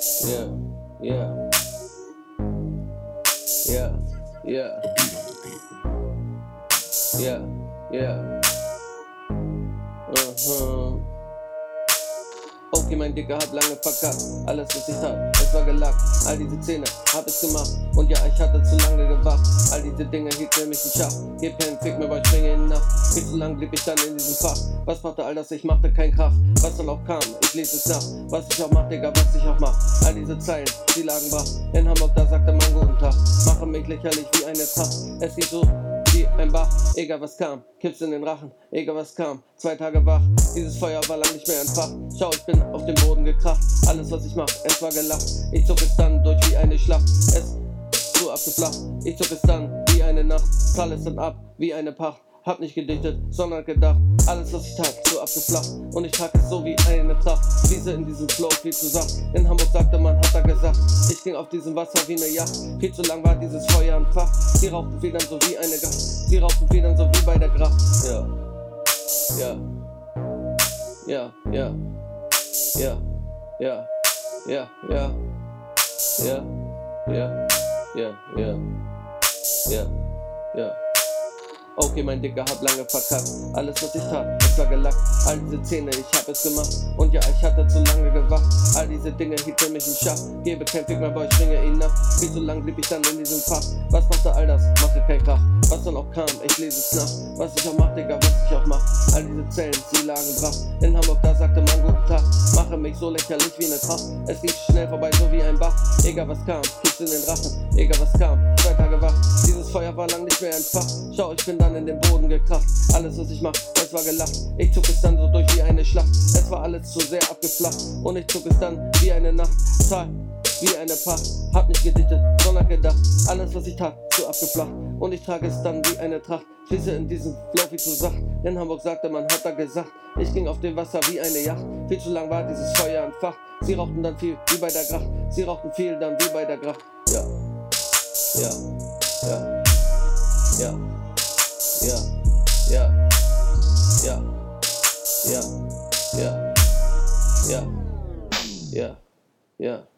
Yeah, yeah, yeah, yeah, yeah, yeah. Okay, mein Dicker hat lange verkackt, alles was ich tat, es war gelackt. All diese Szene hab ich gemacht und ja, ich hatte zu lange gewacht. All diese Dinge hielten mich in Schach, gib keinen Fick mehr, weil ich springe in Nacht. Viel zu lang blieb ich dann in diesem Fach. Was brachte all das? Ich machte keinen Krach. Was dann auch kam, ich lese es nach. Was ich auch mach, Digga, was ich auch mach. All diese Zeilen, sie lagen brach. In Hamburg, da sagte man guten Tag. Mache mich lächerlich wie eine Tracht. Es geht so wie ein Bach, egal was kam, kipp's in den Rachen, egal was kam, 2 Tage wach, dieses Feuer war lang nicht mehr entfacht. Schau, ich bin auf den Boden gekracht, alles was ich mach, es war gelacht. Ich zog es dann durch wie eine Schlacht, es so abgeflacht. Ich zog es dann wie eine Nacht, zahl es dann ab wie eine Pacht. Hab nicht gedichtet, sondern gedacht, alles was ich tat, so abgeflacht. Und ich trag es so wie eine Tracht, Wiese in diesem Flow, viel zu sacht. In Hamburg sagte man, hat er gesagt, ich ging auf diesem Wasser wie eine Yacht. Viel zu lang war dieses Feuer entfacht. Sie rauchten Federn so wie eine Gacht, sie rauchten Federn so wie bei der Gracht. Ja, ja, ja, ja, ja, ja, ja, ja, ja, ja, ja, ja, ja, ja. Okay, mein Dicker hab lange verkackt, alles was ich tat, es war gelackt. All diese Szene, ich hab es gemacht und ja, ich hatte zu lange gewacht. All diese Dinge hielten mich in Schach, gebe kein Fick mehr, aber ich schwinge ihn nach. Viel zu lang blieb ich dann in diesem Fach. Was machte all das? Mache kein Krach. Was dann auch kam, ich lese es nach. Was ich auch mach, Digga, was ich auch mach. All diese Zellen, sie lagen brach. In Hamburg, da sagte man guten Tag. Mache mich so lächerlich wie eine Tracht. Es lief schnell vorbei, so wie ein Bach. Egal was kam, kipp's in den Rachen. Egal was kam, 2 Tage wach. Dieses Feuer war lang nicht mehr entfacht. Schau, ich bin dann in den Boden gekracht. Alles was ich mach, es war gelacht. Ich zog es dann so durch wie eine Schlacht. Es war alles zu sehr abgeflacht. Und ich zog es dann wie eine Nacht. Zahl wie eine Pacht. Hab nicht gedichtet, sondern gedacht. Alles was ich tat, so abgeflacht. Und ich trage es dann wie eine Tracht. Fließe in diesem Flow viel zu sacht. In Hamburg sagte man, hat er gesagt. Ich ging auf dem Wasser wie eine Yacht. Viel zu lang war dieses Feuer entfacht. Sie rauchten dann viel wie bei der Gracht. Sie rauchten viel dann wie bei der Gracht. Ja, ja, ja, ja, ja, ja, ja, ja, ja, ja, ja, ja.